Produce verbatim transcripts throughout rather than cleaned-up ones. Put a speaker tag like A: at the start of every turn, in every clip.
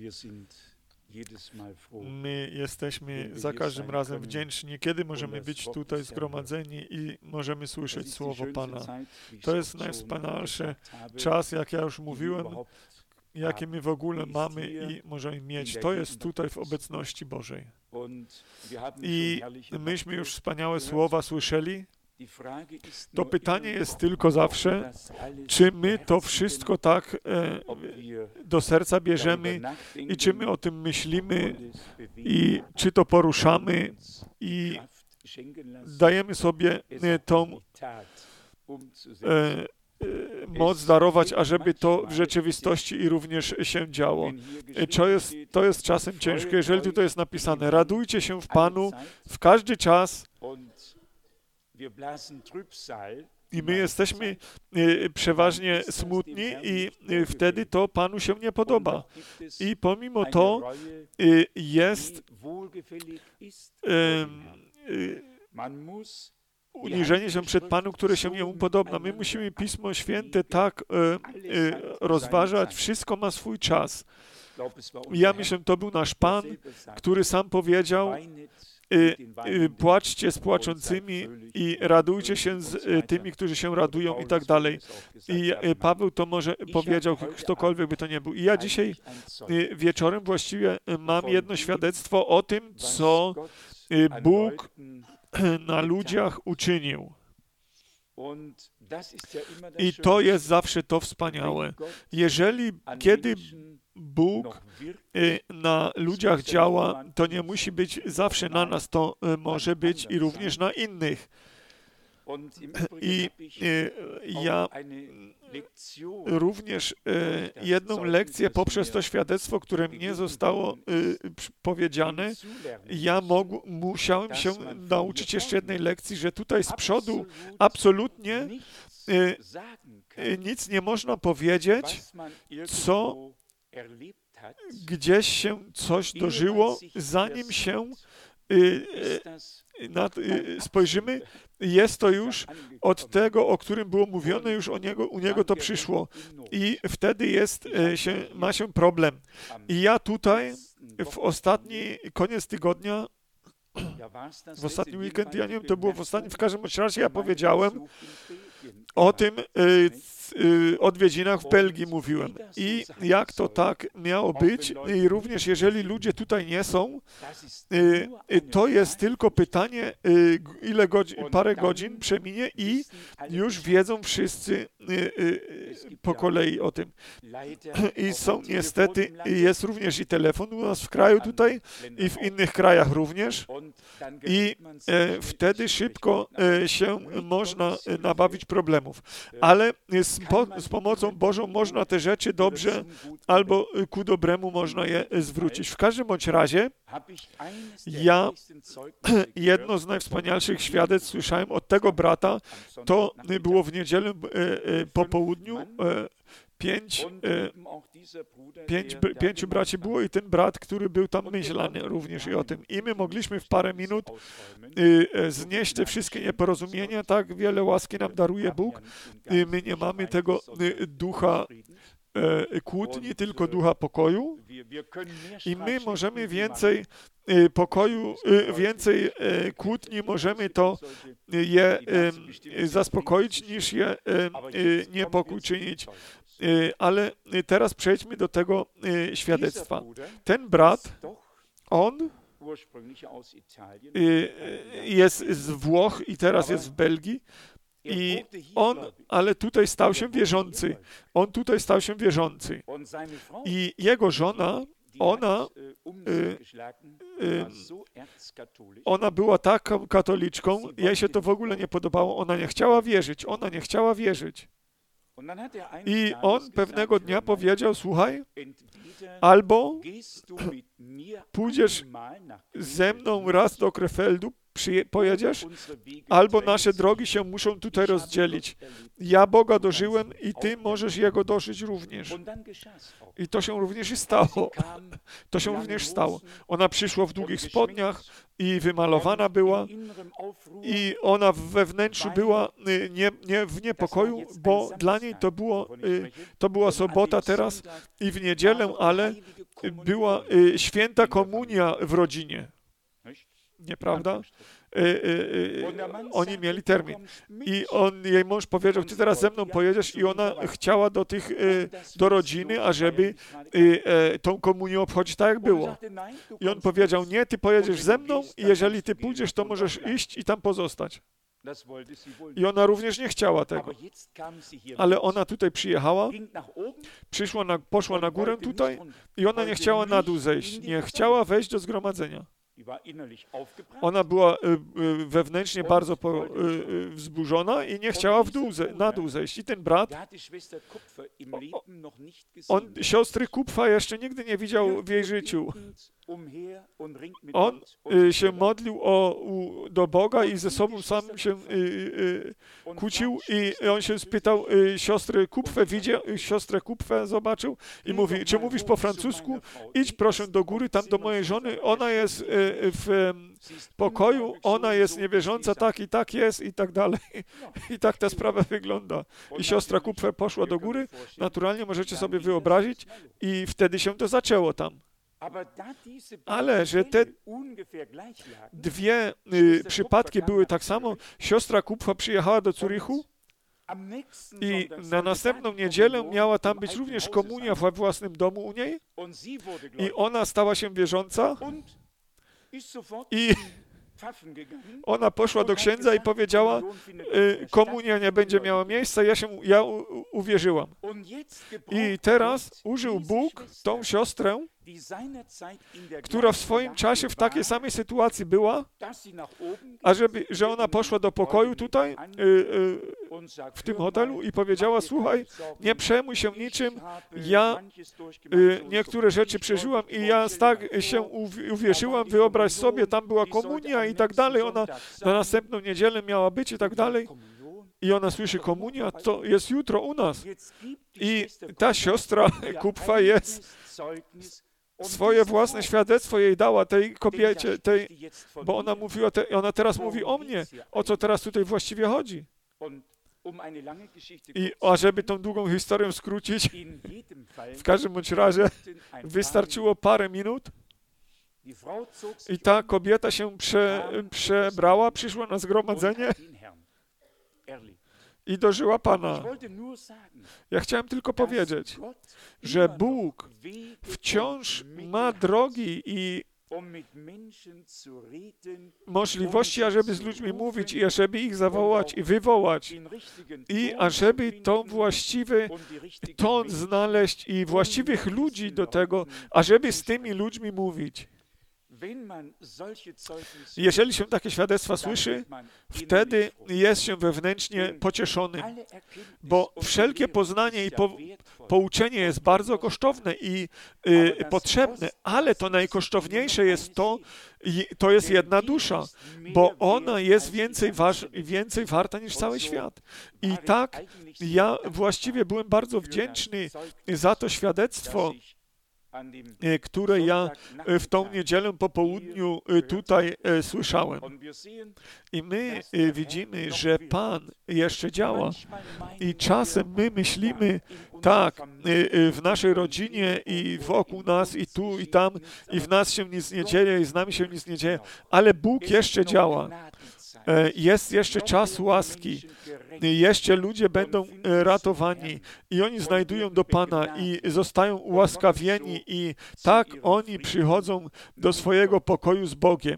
A: My jesteśmy za każdym razem wdzięczni, kiedy możemy być tutaj zgromadzeni i możemy słyszeć Słowo Pana. To jest najwspanialszy czas, jak ja już mówiłem, jaki my w ogóle mamy i możemy mieć. To jest tutaj w obecności Bożej. I myśmy już wspaniałe słowa słyszeli. To pytanie jest tylko zawsze, czy my to wszystko tak e, do serca bierzemy i czy my o tym myślimy i czy to poruszamy i dajemy sobie e, tą e, moc darować, ażeby to w rzeczywistości i również się działo. To jest, to jest czasem ciężkie, jeżeli tutaj jest napisane, radujcie się w Panu w każdy czas. I my jesteśmy y, przeważnie smutni i y, wtedy to Panu się nie podoba. I pomimo to y, jest y, y, uniżenie się przed Panem, które się Jemu podoba. My musimy Pismo Święte tak y, y, rozważać. Wszystko ma swój czas. Ja myślę, to był nasz Pan, który sam powiedział, Y, y, płaczcie z płaczącymi i radujcie się z y, tymi, którzy się radują i tak dalej. I y, Paweł to może powiedział, ktokolwiek by to nie był. I ja dzisiaj y, wieczorem właściwie y, mam jedno świadectwo o tym, co y, Bóg na ludziach uczynił. I to jest zawsze to wspaniałe. Jeżeli, kiedy Bóg y, na ludziach działa, to nie musi być zawsze na nas, to y, może być i również na innych. I y, ja również y, jedną lekcję poprzez to świadectwo, które mnie zostało y, powiedziane, ja mógł, musiałem się nauczyć jeszcze jednej lekcji, że tutaj z przodu absolutnie y, y, nic nie można powiedzieć, co gdzieś się coś dożyło, zanim się y, y, nad, y, spojrzymy, jest to już od tego, o którym było mówione, już o niego, u niego to przyszło. I wtedy jest, y, się, ma się problem. I ja tutaj w ostatni koniec tygodnia, w ostatni weekend, ja nie wiem, to było w ostatnim, w każdym razie ja powiedziałem o tym, y, y, odwiedzinach w Belgii mówiłem. I jak to tak miało być, i również jeżeli ludzie tutaj nie są, y, y, to jest tylko pytanie, y, ile godzin, parę godzin przeminie i już wiedzą wszyscy y, y, po kolei o tym. I są niestety, jest również i telefon u nas w kraju tutaj i w innych krajach również. I e, wtedy szybko e, się można e, nabawić problemów. Ale z, po, z pomocą Bożą można te rzeczy dobrze albo ku dobremu można je zwrócić. W każdym bądź razie ja jedno z najwspanialszych świadectw słyszałem od tego brata, to było w niedzielę e, e, po południu, e, Pięć, e, pięć, pięciu braci było i ten brat, który był tam myślany również i o tym. I my mogliśmy w parę minut e, znieść te wszystkie nieporozumienia. Tak wiele łaski nam daruje Bóg. I my nie mamy tego e, ducha e, kłótni, tylko ducha pokoju. I my możemy więcej e, pokoju, e, więcej e, kłótni, możemy to je e, zaspokoić, niż je e, e, niepokój czynić. Ale teraz przejdźmy do tego świadectwa. Ten brat, on jest z Włoch i teraz jest w Belgii i on, ale tutaj stał się wierzący. On tutaj stał się wierzący. I jego żona, ona, y, y, ona była taką katoliczką, jej się to w ogóle nie podobało, ona nie chciała wierzyć, ona nie chciała wierzyć. I on pewnego dnia powiedział, słuchaj, albo pójdziesz ze mną raz do Krefeldu, przyje- pojedziesz, albo nasze drogi się muszą tutaj rozdzielić. Ja Boga dożyłem i ty możesz Jego dożyć również. I to się również i stało. To się również stało. Ona przyszła w długich spodniach i wymalowana była i ona we wnętrzu była nie, nie w niepokoju, bo dla niej to było, to była sobota teraz i w niedzielę, ale była święta komunia w rodzinie. Nieprawda? Y, y, y, oni mieli termin. I on, jej mąż powiedział, ty teraz ze mną pojedziesz i ona chciała do tych, y, do rodziny, ażeby y, y, tą komunię obchodzić tak, jak było. I on powiedział, nie, ty pojedziesz ze mną i jeżeli ty pójdziesz, to możesz iść i tam pozostać. I ona również nie chciała tego. Ale ona tutaj przyjechała, przyszła na, poszła na górę tutaj i ona nie chciała na dół zejść. Nie chciała wejść do zgromadzenia. Ona była y, y, wewnętrznie bardzo po, y, y, wzburzona i nie chciała w dół ze, na dół zejść. I ten brat, on siostry Kupfa jeszcze nigdy nie widział w jej życiu. On y, się modlił o, u, do Boga i ze sobą sam się y, y, kłócił i on się spytał y, siostry Kupfę, widział, y, siostrę Kupfę zobaczył i mówi, czy mówisz po francusku? Idź proszę do góry, tam do mojej żony, ona jest y, w y, pokoju, ona jest niewierząca, tak i tak jest i tak dalej. I tak ta sprawa wygląda. I siostra Kupfę poszła do góry, naturalnie możecie sobie wyobrazić i wtedy się to zaczęło tam. Ale że te dwie y, przypadki były tak samo, siostra Kupfa przyjechała do Zurichu i na następną niedzielę miała tam być również komunia we własnym domu u niej i ona stała się wierząca i ona poszła do księdza i powiedziała, y, komunia nie będzie miała miejsca, ja się, ja u, uwierzyłam. I teraz użył Bóg tą siostrę, która w swoim czasie w takiej samej sytuacji była, ażeby, że ona poszła do pokoju tutaj, y, y, w tym hotelu i powiedziała, słuchaj, nie przejmuj się niczym, ja y, niektóre rzeczy przeżyłam i ja tak się uwierzyłam, wyobraź sobie, tam była komunia i tak dalej, ona na następną niedzielę miała być i tak dalej. I ona słyszy, komunia, to jest jutro u nas. I ta siostra Kupfa jest, swoje własne świadectwo jej dała tej kobiecie, tej, bo ona mówiła, te, ona teraz mówi o mnie, o co teraz tutaj właściwie chodzi. I a żeby tą długą historię skrócić, w każdym bądź razie wystarczyło parę minut i ta kobieta się prze, przebrała, przyszła na zgromadzenie i dożyła Pana. Ja chciałem tylko powiedzieć, że Bóg wciąż ma drogi i możliwości, ażeby z ludźmi mówić i ażeby ich zawołać i wywołać i ażeby tą właściwy ton znaleźć i właściwych ludzi do tego, ażeby z tymi ludźmi mówić. Jeżeli się takie świadectwa słyszy, wtedy jest się wewnętrznie pocieszonym, bo wszelkie poznanie i po, pouczenie jest bardzo kosztowne i y, potrzebne, ale to najkosztowniejsze jest to, i to jest jedna dusza, bo ona jest więcej, waż, więcej warta niż cały świat. I tak ja właściwie byłem bardzo wdzięczny za to świadectwo, które ja w tą niedzielę po południu tutaj słyszałem. I my widzimy, że Pan jeszcze działa. I czasem my myślimy, tak, w naszej rodzinie i wokół nas, i tu, i tam, i w nas się nic nie dzieje, i z nami się nic nie dzieje, ale Bóg jeszcze działa. Jest jeszcze czas łaski. Jeszcze ludzie będą ratowani i oni znajdują do Pana i zostają ułaskawieni i tak oni przychodzą do swojego pokoju z Bogiem.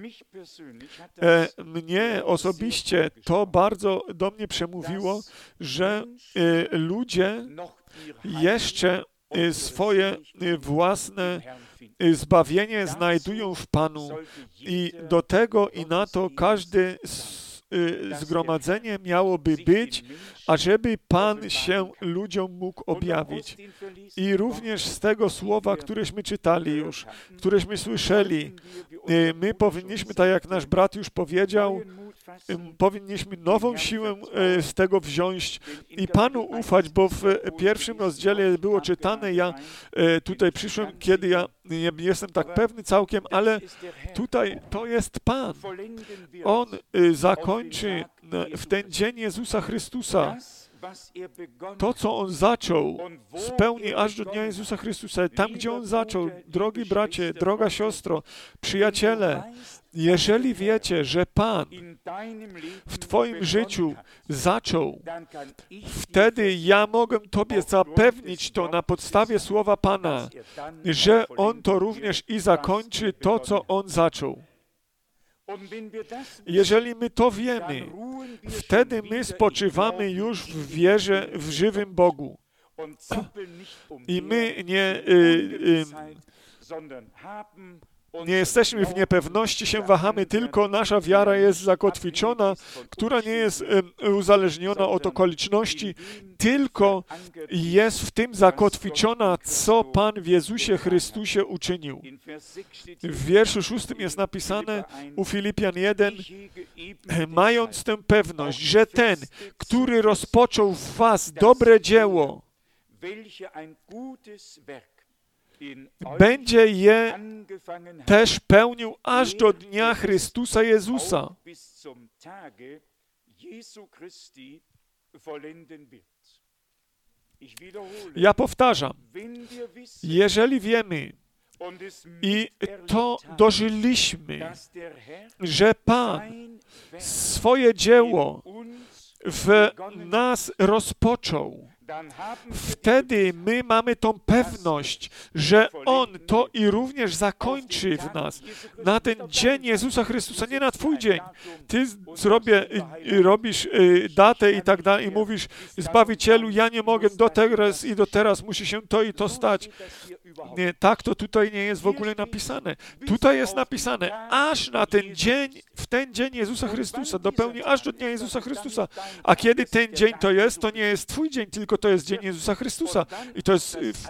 A: Mnie osobiście to bardzo do mnie przemówiło, że ludzie jeszcze swoje własne zbawienie znajdują w Panu i do tego i na to każdy zgromadzenie miałoby być, ażeby Pan się ludziom mógł objawić. I również z tego słowa, któreśmy czytali już, któreśmy słyszeli, my powinniśmy, tak jak nasz brat już powiedział, powinniśmy nową siłę z tego wziąć i Panu ufać, bo w pierwszym rozdziale było czytane, ja tutaj przyszłem, kiedy ja nie jestem tak pewny całkiem, ale tutaj to jest Pan. On zakończy w ten dzień Jezusa Chrystusa to, co On zaczął, spełni aż do dnia Jezusa Chrystusa. Tam, gdzie On zaczął, drogi bracie, droga siostro, przyjaciele, jeżeli wiecie, że Pan w Twoim życiu zaczął, wtedy ja mogę Tobie zapewnić to na podstawie słowa Pana, że On to również i zakończy to, co On zaczął. Jeżeli my to wiemy, wtedy my spoczywamy już w wierze w żywym Bogu. I my nie, y, y, nie jesteśmy w niepewności, się wahamy, tylko nasza wiara jest zakotwiczona, która nie jest y, uzależniona od okoliczności, tylko jest w tym zakotwiczona, co Pan w Jezusie Chrystusie uczynił. W wierszu szóstym jest napisane u Filipian jeden, mając tę pewność, że ten, który rozpoczął w was dobre dzieło, będzie je też pełnił aż do dnia Chrystusa Jezusa. Ja powtarzam, jeżeli wiemy i to dożyliśmy, że Pan swoje dzieło w nas rozpoczął, wtedy my mamy tą pewność, że On to i również zakończy w nas. Na ten dzień Jezusa Chrystusa, nie na Twój dzień. Ty zrobię, robisz datę i tak dalej i mówisz, Zbawicielu, ja nie mogę do teraz i do teraz, musi się to i to stać. Nie, tak to tutaj nie jest w ogóle napisane. Tutaj jest napisane, aż na ten dzień, w ten dzień Jezusa Chrystusa, dopełni aż do dnia Jezusa Chrystusa. A kiedy ten dzień to jest, to nie jest Twój dzień, tylko to jest dzień Jezusa Chrystusa. I to jest w,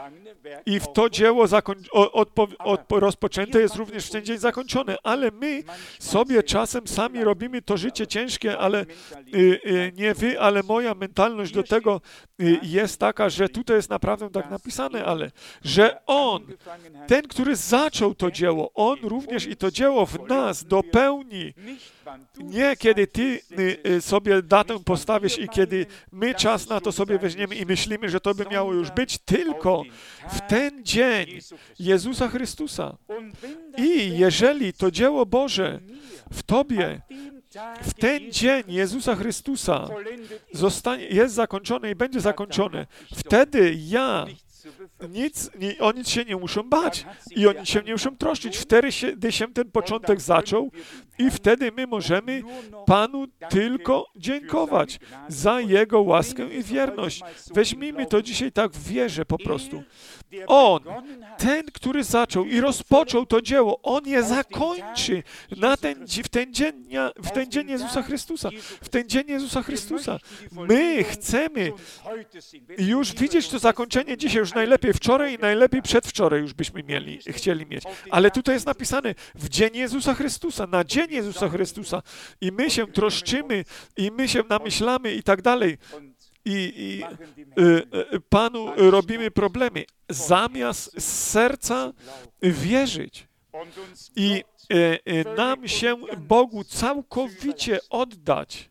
A: i w to dzieło zakoń, odpo, odpo, rozpoczęte jest również w ten dzień zakończone. Ale my sobie czasem sami robimy to życie ciężkie, ale y, y, nie wy, ale moja mentalność do tego y, jest taka, że tutaj jest naprawdę tak napisane, ale że On, ten, który zaczął to dzieło, On również i to dzieło w nas dopełni. Nie kiedy Ty y, sobie datę postawisz i kiedy my czas na to sobie weźmiemy i myślimy, że to by miało już być, tylko w ten dzień Jezusa Chrystusa. I jeżeli to dzieło Boże w Tobie, w ten dzień Jezusa Chrystusa zostanie, jest zakończone i będzie zakończone, wtedy ja Nic, nie, o nic się nie muszą bać i o nic się nie muszą troszczyć. Wtedy się, gdy się ten początek zaczął i wtedy my możemy Panu tylko dziękować za Jego łaskę i wierność. Weźmijmy to dzisiaj tak w wierze po prostu. On, ten, który zaczął i rozpoczął to dzieło, On je zakończy na ten, w, ten dzień, w ten dzień Jezusa Chrystusa. W ten dzień Jezusa Chrystusa. My chcemy już widzieć to zakończenie dzisiaj, już najlepiej wczoraj i najlepiej przedwczoraj już byśmy mieli, chcieli mieć. Ale tutaj jest napisane w dzień Jezusa Chrystusa, na dzień Jezusa Chrystusa. I my się troszczymy, i my się namyślamy i tak dalej. I, i y, y, Panu robimy problemy, zamiast z serca wierzyć i y, y, nam się Bogu całkowicie oddać.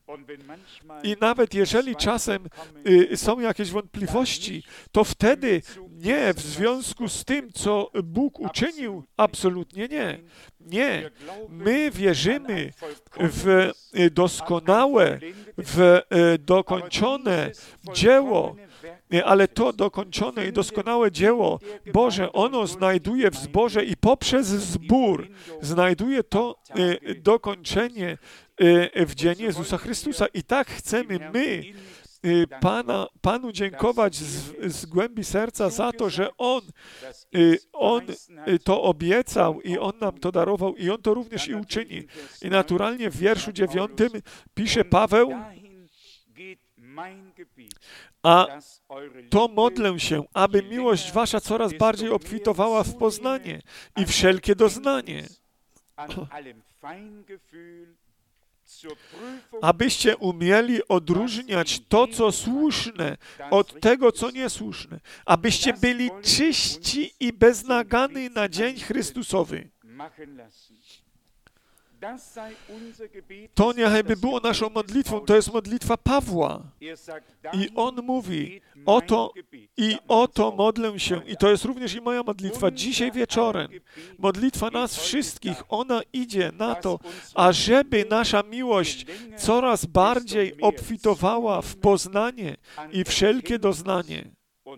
A: I nawet jeżeli czasem y, są jakieś wątpliwości, to wtedy nie w związku z tym, co Bóg uczynił, absolutnie nie. Nie. My wierzymy w doskonałe, w dokończone dzieło, ale to dokończone i doskonałe dzieło Boże, ono znajduje w zborze i poprzez zbór znajduje to dokończenie w dzień Jezusa Chrystusa. I tak chcemy my Pana, Panu dziękować z, z głębi serca za to, że On, On to obiecał i On nam to darował i On to również i uczyni. I naturalnie w wierszu dziewiątym pisze Paweł, a to modlę się, aby miłość wasza coraz bardziej obfitowała w poznanie i wszelkie doznanie, abyście umieli odróżniać to, co słuszne, od tego, co niesłuszne, abyście byli czyści i bez nagany na dzień Chrystusowy. To niechajby było naszą modlitwą, to jest modlitwa Pawła. I on mówi, oto i oto modlę się. I to jest również i moja modlitwa. Dzisiaj wieczorem, modlitwa nas wszystkich, ona idzie na to, ażeby nasza miłość coraz bardziej obfitowała w poznanie i wszelkie doznanie.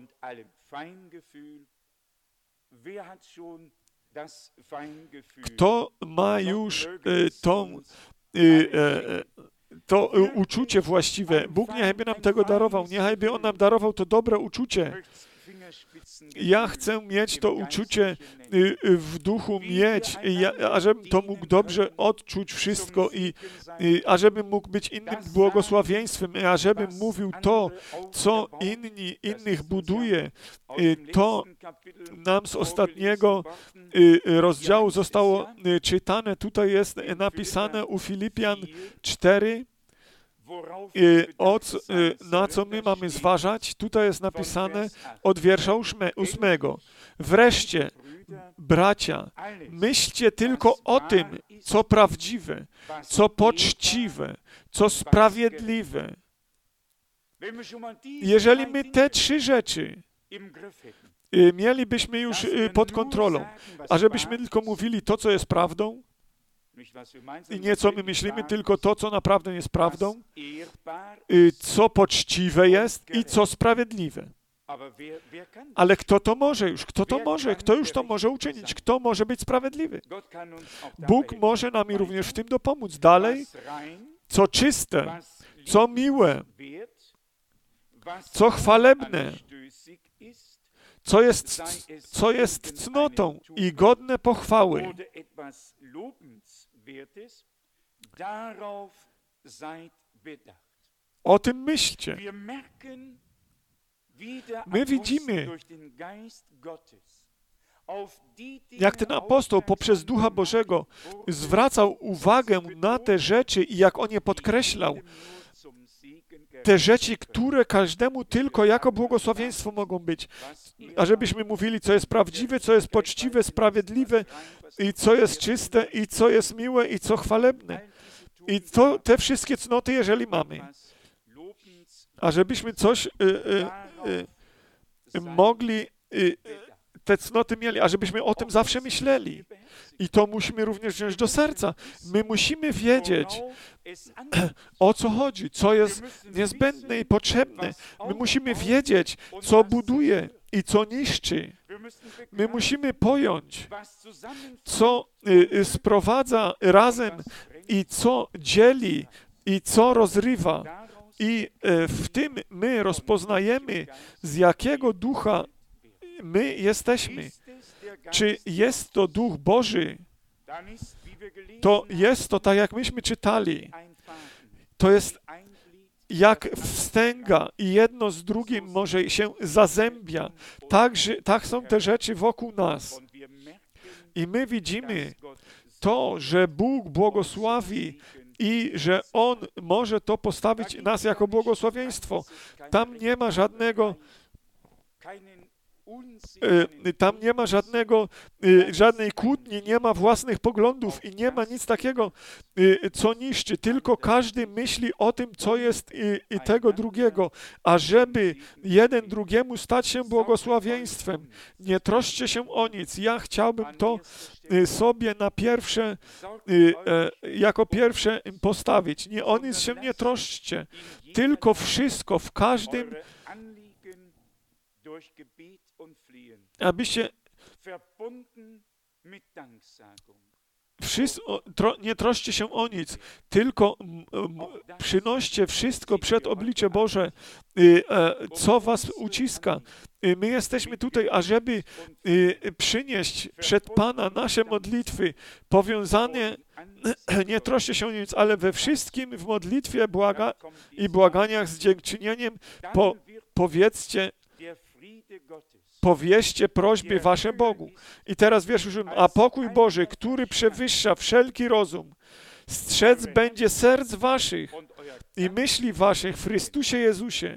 A: Kto ma już y, tą, y, y, to y, uczucie właściwe? Bóg niechajby nam tego darował, niechajby On nam darował to dobre uczucie. Ja chcę mieć to uczucie w duchu mieć, ażebym to mógł dobrze odczuć wszystko i ażebym mógł być innym błogosławieństwem, ażebym mówił to, co inni, innych buduje. To nam z ostatniego rozdziału zostało czytane. Tutaj jest napisane u Filipian cztery, O, na co my mamy zważać, tutaj jest napisane od wiersza ósmego. Wreszcie, bracia, myślcie tylko o tym, co prawdziwe, co poczciwe, co sprawiedliwe. Jeżeli my te trzy rzeczy mielibyśmy już pod kontrolą, a żebyśmy tylko mówili to, co jest prawdą, i nie co my myślimy, tylko to, co naprawdę jest prawdą, co poczciwe jest i co sprawiedliwe. Ale kto to może już? Kto to może? Kto już to może uczynić? Kto może być sprawiedliwy? Bóg może nam również w tym dopomóc. Dalej, co czyste, co miłe, co chwalebne, co jest, co jest cnotą i godne pochwały. O tym myślcie. My widzimy, jak ten apostoł poprzez Ducha Bożego zwracał uwagę na te rzeczy i jak on je podkreślał. Te rzeczy, które każdemu tylko jako błogosławieństwo mogą być. A żebyśmy mówili, co jest prawdziwe, co jest poczciwe, sprawiedliwe i co jest czyste i co jest miłe i co chwalebne. I to, te wszystkie cnoty, jeżeli mamy. A żebyśmy coś y, y, y, mogli, y, te cnoty mieli, a żebyśmy o tym zawsze myśleli. I to musimy również wziąć do serca. My musimy wiedzieć, o co chodzi, co jest niezbędne i potrzebne. My musimy wiedzieć, co buduje i co niszczy. My musimy pojąć, co y, sprowadza razem i co dzieli i co rozrywa. I y, w tym my rozpoznajemy, z jakiego ducha my jesteśmy. Czy jest to Duch Boży? To jest to, tak jak myśmy czytali, to jest jak wstęga i jedno z drugim może się zazębia. Tak, że, tak są te rzeczy wokół nas. I my widzimy to, że Bóg błogosławi i że On może to postawić nas jako błogosławieństwo. Tam nie ma żadnego Tam nie ma żadnego, żadnej kłótni, nie ma własnych poglądów i nie ma nic takiego, co niszczy. Tylko każdy myśli o tym, co jest i, i tego drugiego, ażeby jeden drugiemu stać się błogosławieństwem. Nie troszczcie się o nic. Ja chciałbym to sobie na pierwsze, jako pierwsze postawić. Nie o nic się nie troszczcie, tylko wszystko w każdym, abyście wszystko, tro, nie troszcie się o nic, tylko m, m, przynoście wszystko przed oblicze Boże, y, e, co was uciska. Y, my jesteśmy tutaj, ażeby y, przynieść przed Pana nasze modlitwy, powiązanie, nie troszcie się o nic, ale we wszystkim w modlitwie błaga i błaganiach z dziękczynieniem po, powiedzcie, powieście prośby wasze Bogu. I teraz wiersz ósmy. A pokój Boży, który przewyższa wszelki rozum, strzec będzie serc waszych i myśli waszych w Chrystusie Jezusie.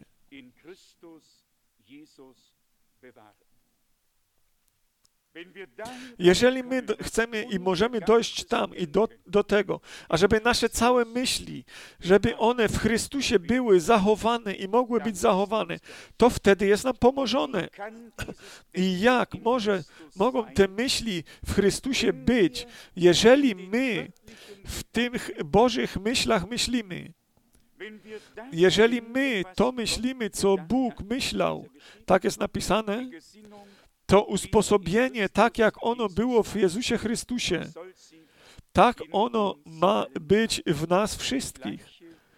A: Jeżeli my chcemy i możemy dojść tam i do, do tego, ażeby nasze całe myśli, żeby one w Chrystusie były zachowane i mogły być zachowane, to wtedy jest nam pomożone. I jak może, mogą te myśli w Chrystusie być, jeżeli my w tych Bożych myślach myślimy? Jeżeli my to myślimy, co Bóg myślał, tak jest napisane, to usposobienie, tak jak ono było w Jezusie Chrystusie, tak ono ma być w nas wszystkich.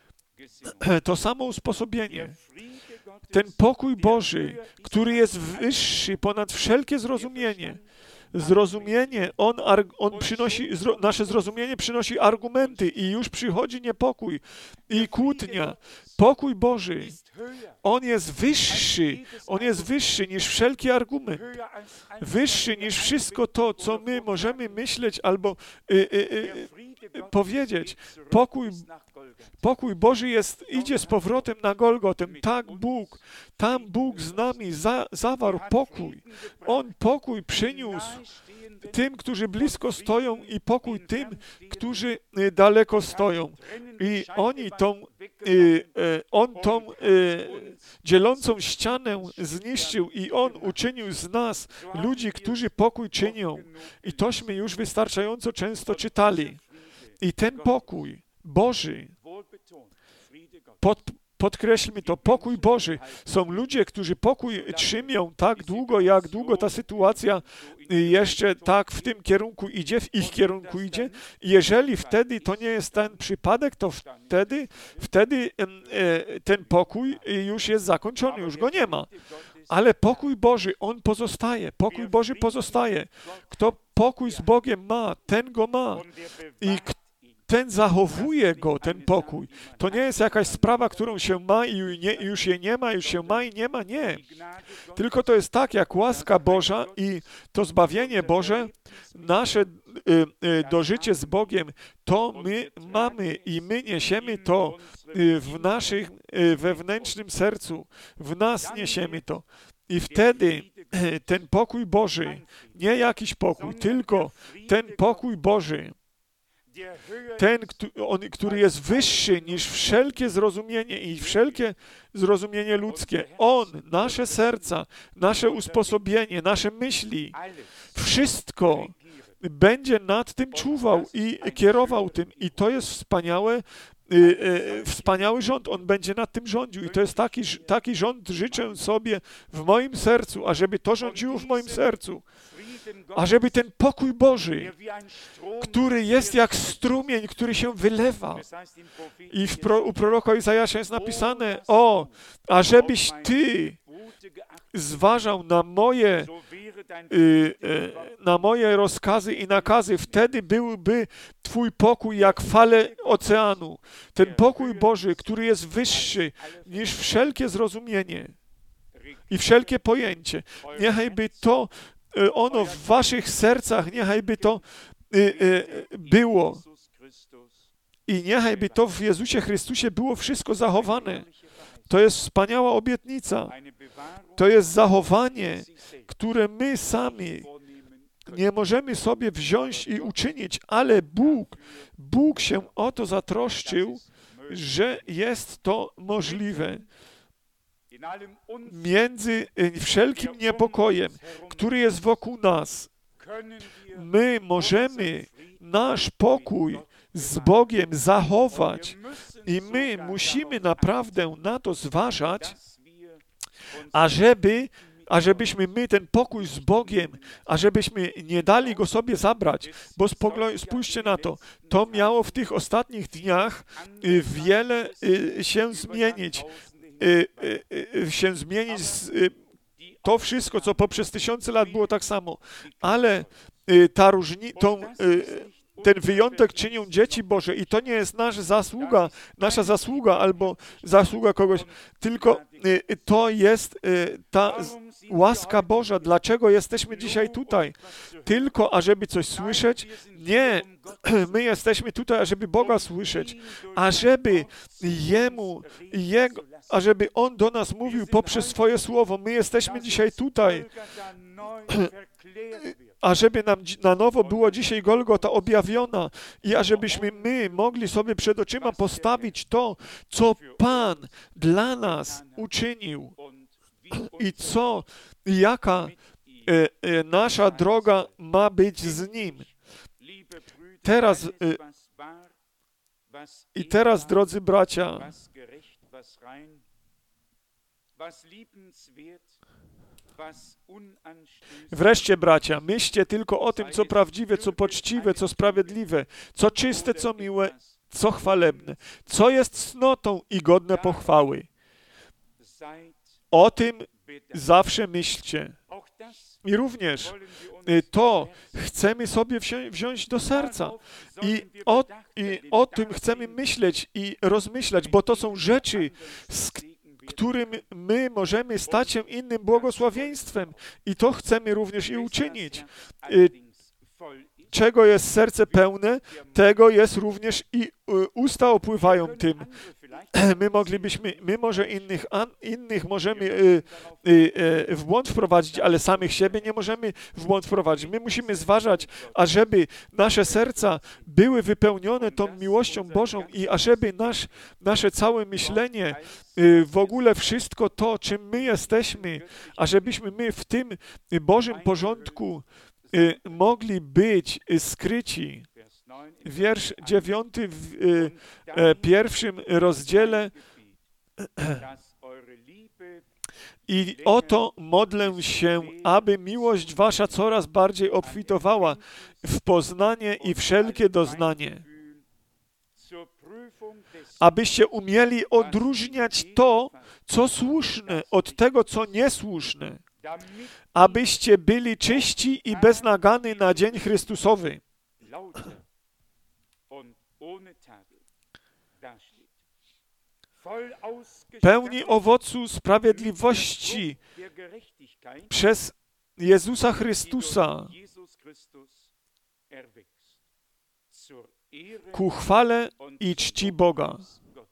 A: To samo usposobienie. Ten pokój Boży, który jest wyższy ponad wszelkie zrozumienie, zrozumienie, on, on przynosi, nasze zrozumienie przynosi argumenty i już przychodzi niepokój i kłótnia. Pokój Boży, on jest wyższy, on jest wyższy niż wszelki argument, wyższy niż wszystko to, co my możemy myśleć albo y, y, y, powiedzieć. Pokój, pokój Boży jest, idzie z powrotem na Golgotę. Tak Bóg, tam Bóg z nami za, zawarł pokój. On pokój przyniósł tym, którzy blisko stoją i pokój tym, którzy daleko stoją. I oni tą, on tą dzielącą ścianę zniszczył i on uczynił z nas ludzi, którzy pokój czynią. I tośmy już wystarczająco często czytali. I ten pokój Boży, pod, podkreślmy to, pokój Boży, są ludzie, którzy pokój trzymią tak długo, jak długo ta sytuacja jeszcze tak w tym kierunku idzie, w ich kierunku idzie. I jeżeli wtedy to nie jest ten przypadek, to wtedy, wtedy e, ten pokój już jest zakończony, już go nie ma. Ale pokój Boży, on pozostaje, pokój Boży pozostaje. Kto pokój z Bogiem ma, ten go ma. I ten zachowuje go, ten pokój. To nie jest jakaś sprawa, którą się ma i nie, już jej nie ma, już się ma i nie ma, nie. Tylko to jest tak, jak łaska Boża i to zbawienie Boże, nasze y, y, dożycie z Bogiem, to my mamy i my niesiemy to y, w naszym y, wewnętrznym sercu. W nas niesiemy to. I wtedy ten pokój Boży, nie jakiś pokój, tylko ten pokój Boży, ten, który jest wyższy niż wszelkie zrozumienie i wszelkie zrozumienie ludzkie. On, nasze serca, nasze usposobienie, nasze myśli, wszystko będzie nad tym czuwał i kierował tym. I to jest wspaniałe, wspaniały rząd. On będzie nad tym rządził. I to jest taki, taki rząd, życzę sobie w moim sercu, ażeby to rządziło w moim sercu. Ażeby ten pokój Boży, który jest jak strumień, który się wylewa. I w pro, u proroka Izajasza jest napisane, o, ażebyś Ty zważał na moje, y, y, na moje rozkazy i nakazy, wtedy byłby Twój pokój jak fale oceanu. Ten pokój Boży, który jest wyższy niż wszelkie zrozumienie i wszelkie pojęcie. Niechajby to ono w waszych sercach, niechajby to y, y, było. I niechajby to w Jezusie Chrystusie było wszystko zachowane. To jest wspaniała obietnica. To jest zachowanie, które my sami nie możemy sobie wziąć i uczynić, ale Bóg, Bóg się o to zatroszczył, że jest to możliwe. Między wszelkim niepokojem, który jest wokół nas, my możemy nasz pokój z Bogiem zachować i my musimy naprawdę na to zważać, ażeby, ażebyśmy my ten pokój z Bogiem, ażebyśmy nie dali go sobie zabrać, bo spójrzcie na to, to miało w tych ostatnich dniach wiele się zmienić. Y, y, y, się zmienić y, to wszystko, co poprzez tysiące lat było tak samo. Ale y, ta różni, tą, y, ten wyjątek czynią dzieci Boże i to nie jest nasza zasługa, nasza zasługa albo zasługa kogoś, tylko y, to jest y, ta łaska Boża. Dlaczego jesteśmy dzisiaj tutaj? Tylko, ażeby coś słyszeć? Nie. My jesteśmy tutaj, ażeby Boga słyszeć, ażeby Jemu, Jego, ażeby On do nas mówił poprzez swoje słowo. My jesteśmy dzisiaj tutaj, ażeby nam na nowo było dzisiaj Golgota objawiona i ażebyśmy my mogli sobie przed oczyma postawić to, co Pan dla nas uczynił i co, jaka e, e, nasza droga ma być z Nim. Teraz e, i teraz, drodzy bracia, wreszcie, bracia, myślcie tylko o tym, co prawdziwe, co poczciwe, co sprawiedliwe, co czyste, co miłe, co chwalebne, co jest cnotą i godne pochwały. O tym zawsze myślcie. I również to chcemy sobie wzią wziąć do serca. I o, I o tym chcemy myśleć i rozmyślać, bo to są rzeczy, z którym my możemy stać się innym błogosławieństwem. I to chcemy również i uczynić. Czego jest serce pełne, tego jest również i usta opływają tym. My moglibyśmy, my może innych, innych możemy y, y, y, w błąd wprowadzić, ale samych siebie nie możemy w błąd wprowadzić. My musimy zważać, ażeby nasze serca były wypełnione tą miłością Bożą i ażeby nasz, nasze całe myślenie, y, w ogóle wszystko to, czym my jesteśmy, ażebyśmy my w tym Bożym porządku y, mogli być y, skryci. Wiersz dziewiąty w y, e, pierwszym rozdziale. I oto modlę się, aby miłość wasza coraz bardziej obfitowała w poznanie i wszelkie doznanie, abyście umieli odróżniać to, co słuszne, od tego, co niesłuszne, abyście byli czyści i bez nagany na dzień Chrystusowy. Pełni owocu sprawiedliwości przez Jezusa Chrystusa ku chwale i czci Boga.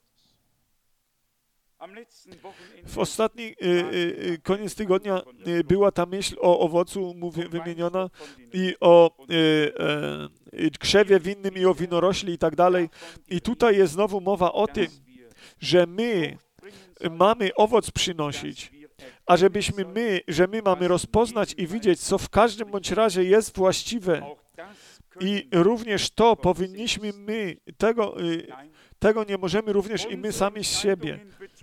A: W ostatni y, y, koniec tygodnia y, była ta myśl o owocu mówi, wymieniona i o y, y, krzewie winnym i o winorośli i tak dalej. I tutaj jest znowu mowa o tym, że my mamy owoc przynosić, a żebyśmy my, że my mamy rozpoznać i widzieć, co w każdym bądź razie jest właściwe. I również to powinniśmy my, tego, y, tego nie możemy również i my sami z siebie.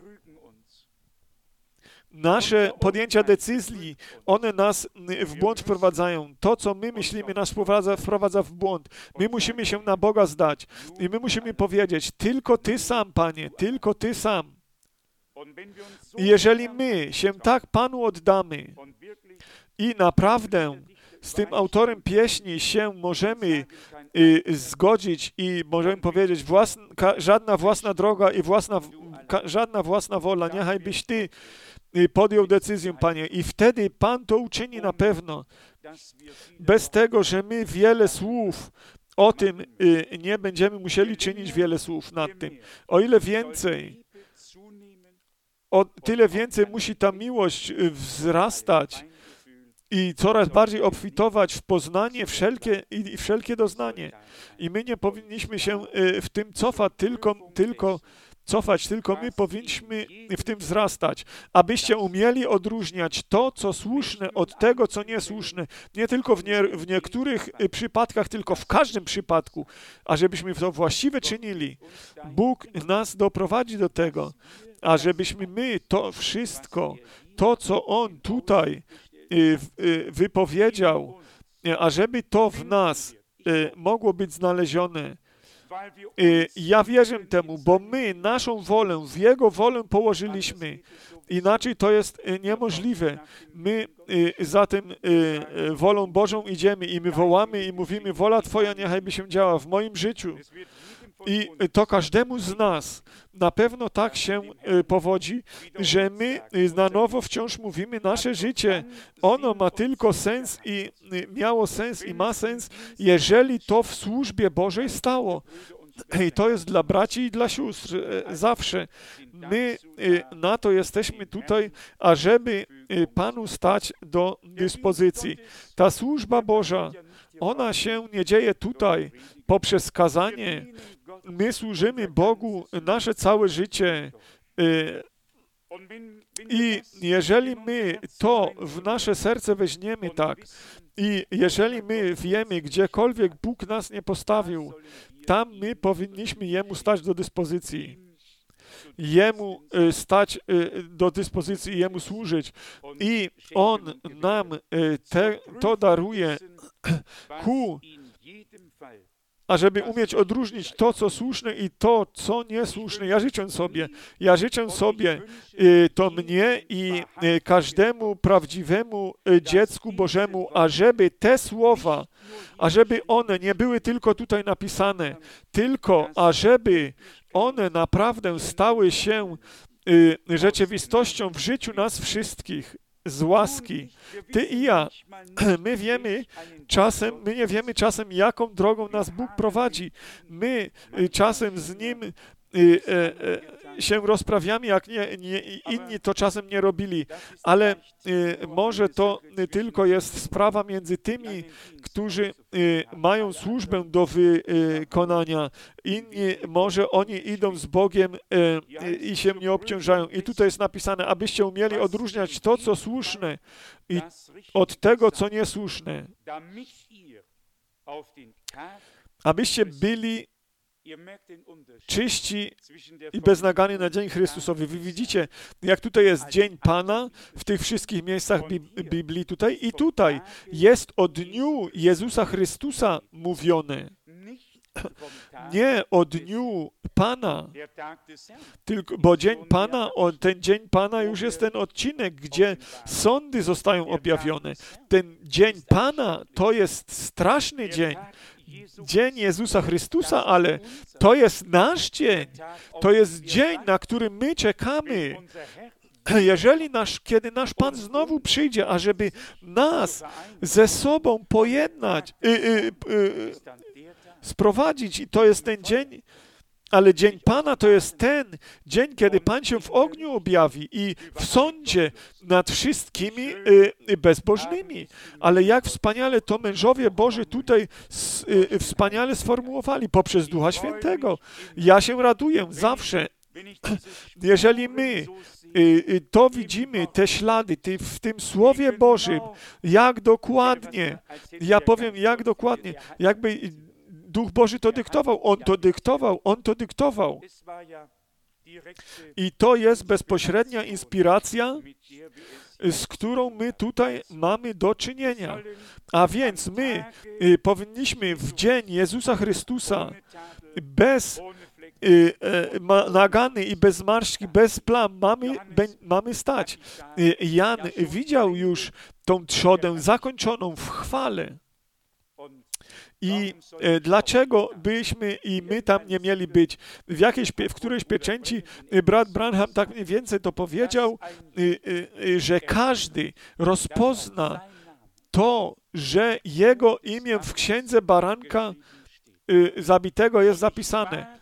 A: Nasze podjęcia decyzji, one nas w błąd wprowadzają. To, co my myślimy, nas wprowadza, wprowadza w błąd. My musimy się na Boga zdać i my musimy powiedzieć, tylko Ty sam, Panie, tylko Ty sam. I jeżeli my się tak Panu oddamy i naprawdę z tym autorem pieśni się możemy y, zgodzić i możemy powiedzieć, własna, ka, żadna własna droga i własna, ka, żadna własna wola, niechaj byś Ty y, podjął decyzję, Panie. I wtedy Pan to uczyni na pewno. Bez tego, że my wiele słów o tym y, nie będziemy musieli czynić wiele słów nad tym. O ile więcej, o tyle więcej musi ta miłość wzrastać i coraz bardziej obfitować w poznanie wszelkie, i wszelkie doznanie. I my nie powinniśmy się w tym cofać, tylko, tylko cofać, tylko my powinniśmy w tym wzrastać, abyście umieli odróżniać to, co słuszne, od tego, co niesłuszne. Nie tylko w, nie, w niektórych przypadkach, tylko w każdym przypadku, a żebyśmy to właściwie czynili. Bóg nas doprowadzi do tego, a żebyśmy my to wszystko, to, co On tutaj wypowiedział, ażeby to w nas mogło być znalezione. Ja wierzę temu, bo my naszą wolę, w Jego wolę położyliśmy. Inaczej to jest niemożliwe. My za tym wolą Bożą idziemy i my wołamy i mówimy, wola Twoja niechaj by się działa w moim życiu. I to każdemu z nas na pewno tak się powodzi, że my na nowo wciąż mówimy, nasze życie, ono ma tylko sens i miało sens i ma sens, jeżeli to w służbie Bożej stało. I to jest dla braci i dla sióstr zawsze. My na to jesteśmy tutaj, ażeby Panu stać do dyspozycji. Ta służba Boża, ona się nie dzieje tutaj poprzez kazanie. My służymy Bogu nasze całe życie. I jeżeli my to w nasze serce weźmiemy tak, i jeżeli my wiemy, gdziekolwiek Bóg nas nie postawił, tam my powinniśmy Jemu stać do dyspozycji. Jemu stać do dyspozycji, Jemu służyć. I On nam te, to daruje ku, ażeby umieć odróżnić to, co słuszne i to, co niesłuszne. Ja życzę sobie, ja życzę sobie to mnie i każdemu prawdziwemu dziecku Bożemu, ażeby te słowa, ażeby one nie były tylko tutaj napisane, tylko ażeby one naprawdę stały się rzeczywistością w życiu nas wszystkich. Z łaski. Ty i ja, my wiemy czasem, my nie wiemy czasem, jaką drogą nas Bóg prowadzi. My czasem z Nim się rozprawiamy, jak nie, nie, inni to czasem nie robili, ale może to tylko jest sprawa między tymi, którzy mają służbę do wykonania. Inni, może oni idą z Bogiem i się nie obciążają. I tutaj jest napisane, abyście umieli odróżniać to, co słuszne i od tego, co niesłuszne. Abyście byli czyści i beznagani na dzień Chrystusowy. Wy widzicie, jak tutaj jest dzień Pana w tych wszystkich miejscach Biblii tutaj i tutaj jest o dniu Jezusa Chrystusa mówione. Nie o dniu Pana, tylko, bo dzień Pana, ten dzień Pana już jest ten odcinek, gdzie sądy zostają objawione. Ten dzień Pana to jest straszny dzień. Dzień Jezusa Chrystusa, ale to jest nasz dzień. To jest dzień, na który my czekamy. Jeżeli nasz, kiedy nasz Pan znowu przyjdzie, ażeby nas ze sobą pojednać, y, y, y, sprowadzić, i to jest ten dzień, ale dzień Pana to jest ten dzień, kiedy Pan się w ogniu objawi i w sądzie nad wszystkimi y, bezbożnymi. Ale jak wspaniale to mężowie Boży tutaj s, y, wspaniale sformułowali poprzez Ducha Świętego. Ja się raduję zawsze, jeżeli my y, y, to widzimy, te ślady ty, w tym Słowie Bożym, jak dokładnie, ja powiem jak dokładnie, jakby Duch Boży to dyktował, On to dyktował, On to dyktował. I to jest bezpośrednia inspiracja, z którą my tutaj mamy do czynienia. A więc my y, powinniśmy w dzień Jezusa Chrystusa bez y, y, ma, nagany i bez zmarszczki, bez plam mamy, be, mamy stać. Y, Jan widział już tą trzodę zakończoną w chwale. I e, dlaczego byśmy i my tam nie mieli być? W, jakiejś, w którejś pieczęci brat Branham tak mniej więcej to powiedział, y, y, że każdy rozpozna to, że jego imię w księdze baranka y, zabitego jest zapisane.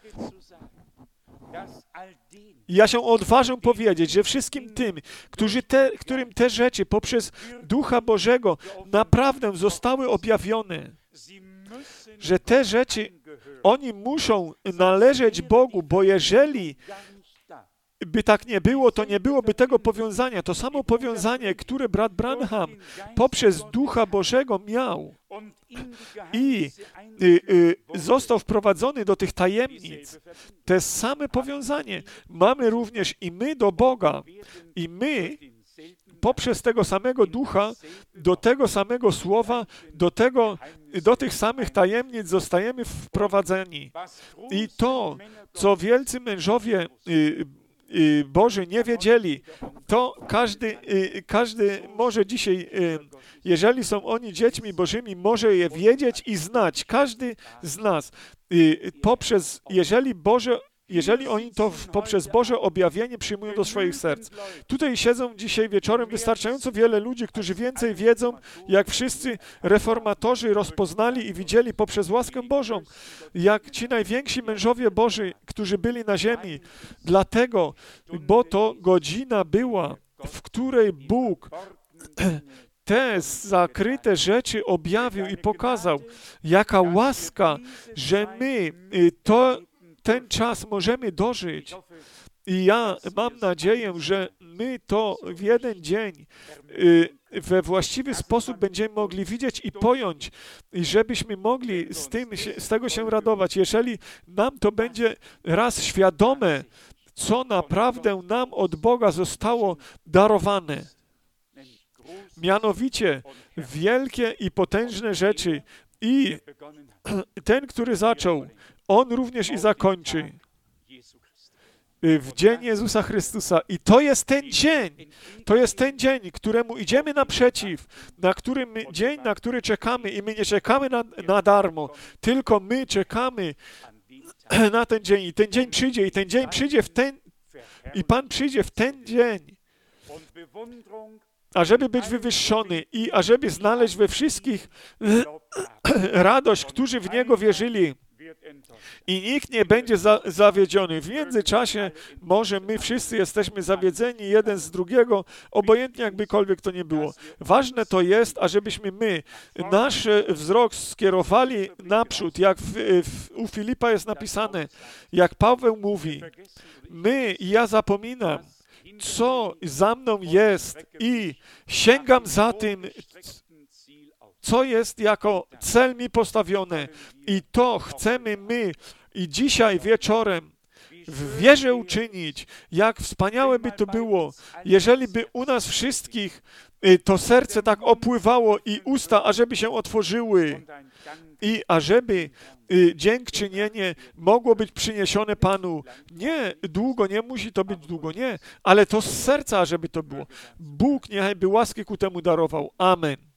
A: Ja się odważę powiedzieć, że wszystkim tym, którzy te, którym te rzeczy poprzez Ducha Bożego naprawdę zostały objawione, że te rzeczy, oni muszą należeć Bogu, bo jeżeli by tak nie było, to nie byłoby tego powiązania. To samo powiązanie, które brat Branham poprzez Ducha Bożego miał i y, y, został wprowadzony do tych tajemnic. Te same powiązanie mamy również i my do Boga. I my poprzez tego samego Ducha, do tego samego Słowa, do, tego, do tych samych tajemnic zostajemy wprowadzeni. I to, co wielcy mężowie y, y, Boży nie wiedzieli, to każdy, y, każdy może dzisiaj, y, jeżeli są oni dziećmi Bożymi, może je wiedzieć i znać. Każdy z nas y, poprzez, jeżeli Boże jeżeli oni to w, poprzez Boże objawienie przyjmują do swoich serc. Tutaj siedzą dzisiaj wieczorem wystarczająco wiele ludzi, którzy więcej wiedzą, jak wszyscy reformatorzy rozpoznali i widzieli poprzez łaskę Bożą, jak ci najwięksi mężowie Boży, którzy byli na ziemi. Dlatego, bo to godzina była, w której Bóg te zakryte rzeczy objawił i pokazał, jaka łaska, że my to, ten czas możemy dożyć. I ja mam nadzieję, że my to w jeden dzień we właściwy sposób będziemy mogli widzieć i pojąć, i żebyśmy mogli z, tym, z tego się radować. Jeżeli nam to będzie raz świadome, co naprawdę nam od Boga zostało darowane. Mianowicie wielkie i potężne rzeczy. I ten, który zaczął, on również i zakończy. W dzień Jezusa Chrystusa. I to jest ten dzień, to jest ten dzień, któremu idziemy naprzeciw, na którym my, dzień, na który czekamy i my nie czekamy na, na darmo, tylko my czekamy na ten dzień i ten dzień przyjdzie i ten dzień przyjdzie w ten, i Pan przyjdzie w ten dzień, ażeby być wywyższony i ażeby znaleźć we wszystkich radość, którzy w Niego wierzyli. I nikt nie będzie za, zawiedziony. W międzyczasie może my wszyscy jesteśmy zawiedzeni jeden z drugiego, obojętnie jakbykolwiek to nie było. Ważne to jest, ażebyśmy my nasz wzrok skierowali naprzód, jak w, w, u Filipa jest napisane, jak Paweł mówi, my, ja zapominam, co za mną jest i sięgam za tym, co jest jako cel mi postawione. I to chcemy my i dzisiaj wieczorem w wierze uczynić. Jak wspaniałe by to było, jeżeli by u nas wszystkich to serce tak opływało i usta, ażeby się otworzyły i ażeby dziękczynienie mogło być przyniesione Panu. Nie długo, nie musi to być długo, nie, ale to z serca, ażeby to było. Bóg niechaj by łaski ku temu darował. Amen.